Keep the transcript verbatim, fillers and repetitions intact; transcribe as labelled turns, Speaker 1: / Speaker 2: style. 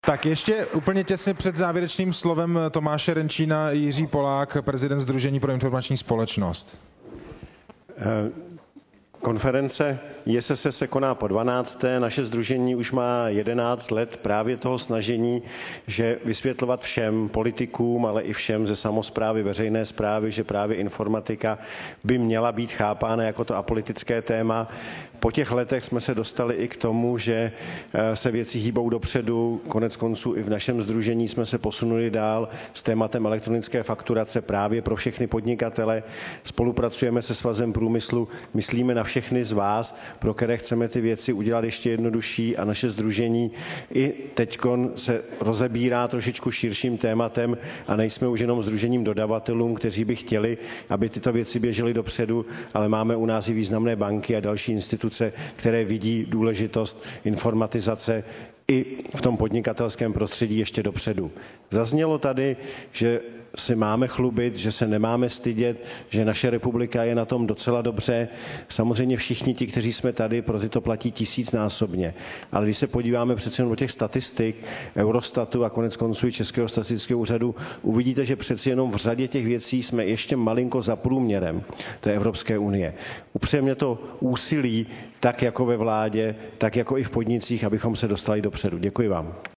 Speaker 1: Tak ještě úplně těsně před závěrečným slovem Tomáše Renčína Jiří Polák, prezident Sdružení pro informační společnost.
Speaker 2: Konference I S S se koná po dvanácté. Naše sdružení už má jedenáct let právě toho snažení, že vysvětlovat všem politikům, ale i všem ze samosprávy, veřejné správy, že právě informatika by měla být chápána jako to apolitické téma. Po těch letech jsme se dostali i k tomu, že se věci hýbou dopředu. Konec konců i v našem sdružení jsme se posunuli dál s tématem elektronické fakturace právě pro všechny podnikatele. Spolupracujeme se Svazem průmyslu, myslíme na všechny z vás, pro které chceme ty věci udělat ještě jednodušší, a naše sdružení i teďkon se rozebírá trošičku širším tématem a nejsme už jenom sdružením dodavatelům, kteří by chtěli, aby tyto věci běžely dopředu, ale máme u nás i významné banky a další instituce, které vidí důležitost informatizace i v tom podnikatelském prostředí ještě dopředu. Zaznělo tady, že si máme chlubit, že se nemáme stydět, že naše republika je na tom docela dobře. Samozřejmě všichni ti, kteří jsme tady, pro ty to platí tisícnásobně. Ale když se podíváme přece jen do těch statistik Eurostatu a konec konců i Českého statistického úřadu, uvidíte, že přeci jenom v řadě těch věcí jsme ještě malinko za průměrem té Evropské unie. Upřímně to úsilí, tak jako ve vládě, tak jako i v podnicích, abychom se dostali dopředu. Děkuji vám.